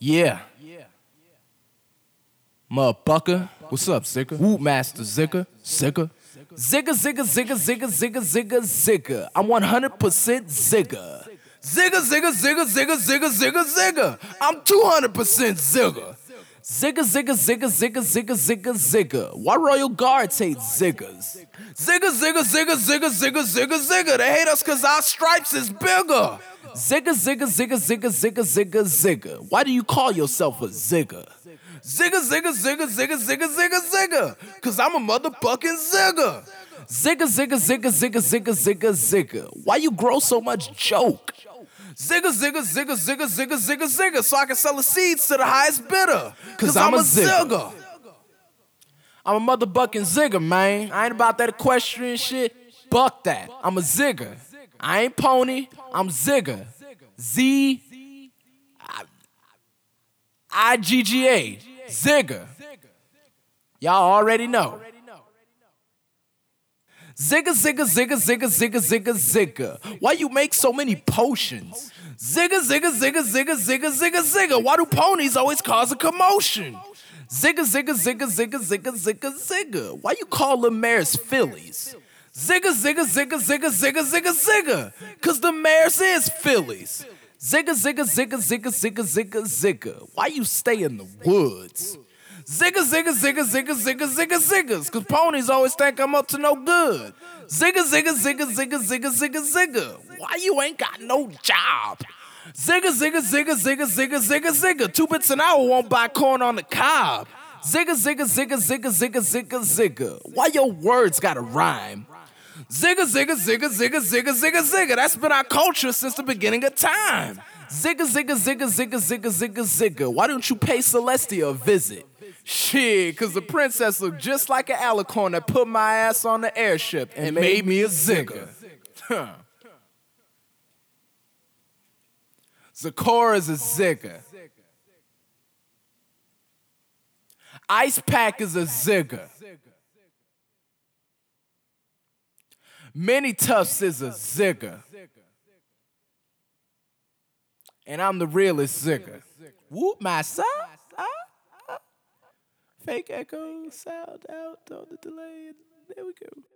Yeah. Motherfucker. What's up, Zigga? Woo Master Zigga. Zigga. Zigga, Zigga, Zigga, Zigga, Zigga, Zigga, Zigga. I'm 100% Zigga. Zigga, Zigga, Zigga, Zigga, Zigga, Zigga, Zigga. I'm 200% Zigga. Zigga, Zigga, Zigga, Zigga, Zigga, Zigga, Zigga. Why Royal Guards hate Ziggas? Zigga, Zigga, Zigga, Zigga, Zigga, Zigga, Zigga. They hate us cause our stripes is bigger. Zigga, Zigga, Zigga, Zigga, Zigga, Zigga, Zigga. Why do you call yourself a Zigga? Zigga, Zigga, Zigga, Zigga, Zigga, Zigga, Zigga. Cause I'm a motherfucking Zigga. Zigga, Zigga, Zigga, Zigga, Zigga, Zigga, Zigga. Why you grow so much joke? Zigga, Zigga, Zigga, Zigga, Zigga, Zigga, Zigga. So I can sell the seeds to the highest bidder. Cause I'm a Zigga. I'm a motherfucking Zigga, man. I ain't about that equestrian shit. Fuck that. I'm a Zigga. I ain't pony. I'm Zigga. Z-I-G-G-A. Zigga. Y'all already know. Zigga, Zigga, Zigga, Zigga, Zigga, Zigga, Zigga. Why you make so many potions? Zigga, Zigga, Zigga, Zigga, Zigga, Zigga, Zigga. Why do ponies always cause a commotion? Zigga, Zigga, Zigga, Zigga, Zigga, Zigga, Zigga. Why you call the mares fillies? Zigga, Zigga, Zigga, Zigga, Zigga, Zigga, Zigga. Cause the mares is fillies. Zigga, Zigga, Zigga, Zigga, Zigga, Zigga, Zigga. Why you stay in the woods? Zigga, Zigga, Zigga, Zigga, Zigga, Zigga, Ziggas. Cause ponies always think I'm up to no good. Zigga, Zigga, Zigga, Zigga, Zigga, Zigga, Zigga. Why you ain't got no job? Zigga, Zigga, Zigga, Zigga, Zigga, Zigga, Zigga. 2 bits an hour won't buy corn on the cob. Zigga, Zigga, Zigga, Zigga, Zigga, Zigga, Zigga. Why your words gotta rhyme? Zigga, Zigga, Zigga, Zigga, Zigga, Zigga, Zigga. That's been our culture since the beginning of time. Zigga, Zigga, Zigga, Zigga, Zigga, Zigga, Zigga. Why don't you pay Celestia a visit? Shit, cause the princess looked just like an alicorn that put my ass on the airship and made me a Zigga. Zikora's a Zigga. Ice Pack is a Zigga. Mini Tufts is a Zigga. And I'm the realest Zigga. Whoop my side. Fake echo, sound out on the delay. There we go.